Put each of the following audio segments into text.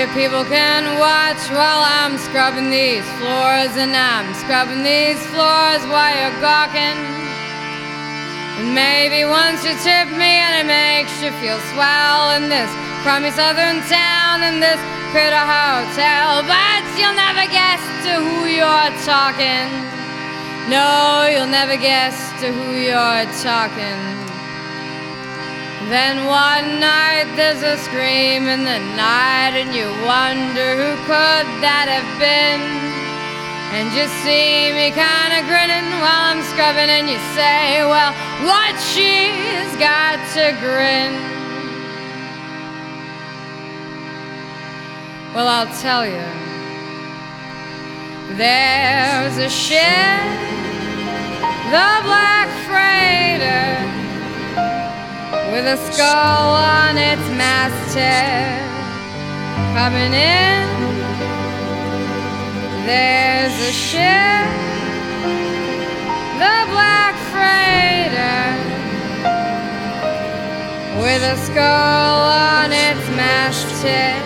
you people can watch while I'm scrubbing these floors, and I'm scrubbing these floors while you're gawking. And maybe once you tip me and it makes you feel swell in this crummy southern town, in this critter hotel, but you'll never guess to who you're talking. No, you'll never guess to who you're talking. Then one night there's a scream in the night, and you wonder who could that have been. And you see me kinda grinning while I'm scrubbing, and you say, well, what, she's got to grin. Well, I'll tell you, there's a ship, the Black Freighter, with a skull on its masthead, coming in. There's a ship, the Black Freighter, with a skull on its masthead,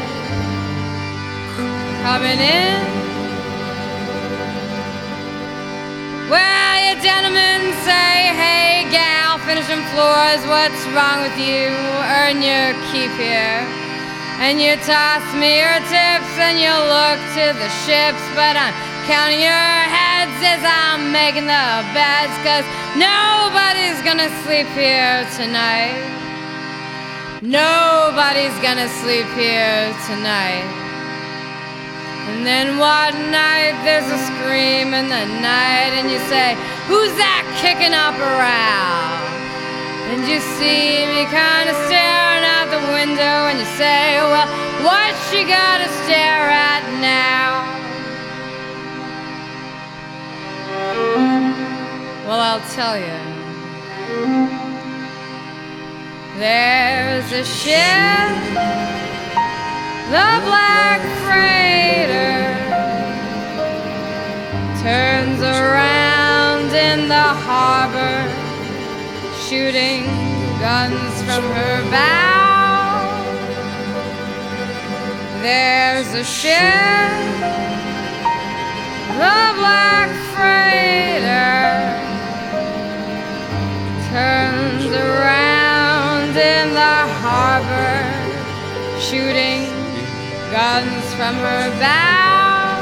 coming in. Well, you gentlemen say, hey gal, finish them floors, what's wrong with you? Earn your keep here. And you toss me your tips and you look to the ships, but I'm counting your heads as I'm making the beds, 'cause nobody's gonna sleep here tonight. Nobody's gonna sleep here tonight. And then one night there's a scream in the night, and you say, who's that kicking up around? And you see me kinda staring out the window, and you say, well, what's she gotta stare at now? Well, I'll tell you, there's a ship, the Black Freighter, turns around in the harbor, shooting guns from her bow. There's a ship, the Black Freighter, turns around in the harbor, shooting guns from her bow.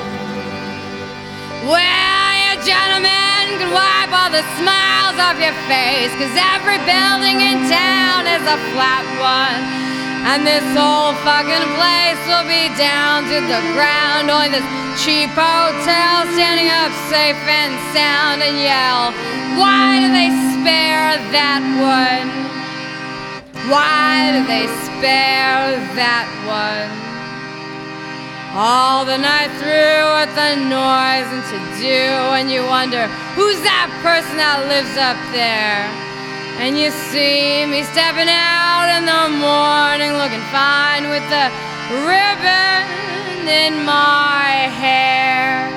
Well, you gentlemen can wipe all the smiles off your face, 'cause every building in town is a flat one, and this whole fucking place will be down to the ground. Only this cheap hotel standing up safe and sound, and yell, why do they spare that one? Why do they spare that one? All the night through with the noise and to do, and you wonder, who's that person that lives up there? And you see me stepping out in the morning, looking fine with the ribbon in my hair.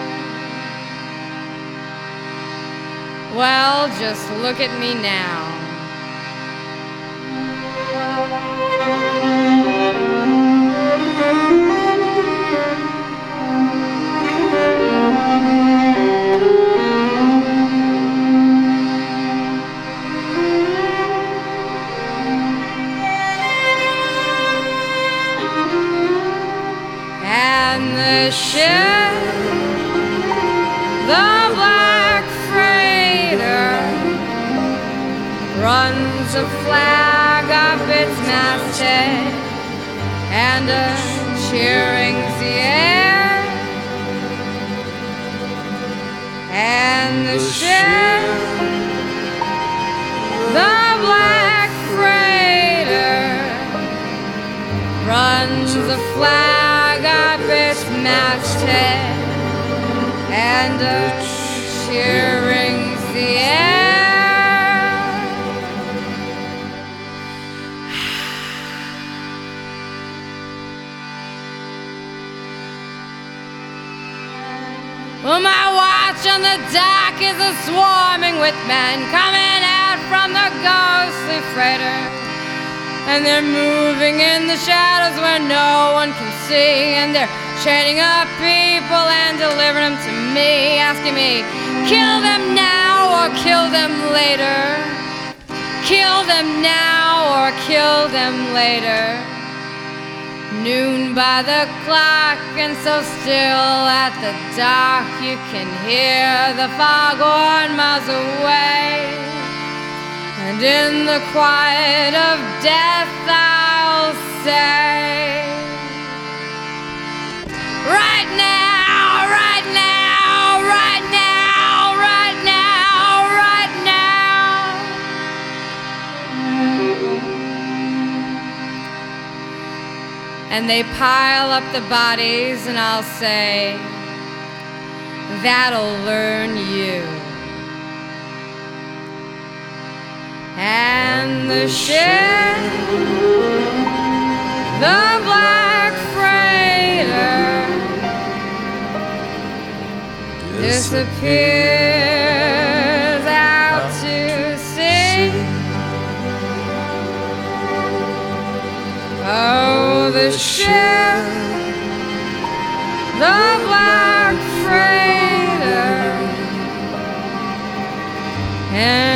Well, just look at me now. And the ship, the Black Freighter, runs a flag up its masthead, and a cheer rings the air. And the ship, the Black Freighter, runs a flag up its masthead, and a cheer rings the air. Well, my watch on the dock is a swarming with men coming out from the ghostly freighter. And they're moving in the shadows where no one can see. And they're chaining up people and delivering them to me, asking me, kill them now or kill them later. Kill them now or kill them later. Noon by the clock and so still at the dock you can hear the foghorn miles away. And in the quiet of death I'll say, right now, right now, right now, right now, right now. And they pile up the bodies and I'll say, that'll learn you. And the ship, the black freighter, disappears out to sea. Oh, the ship, the black freighter, and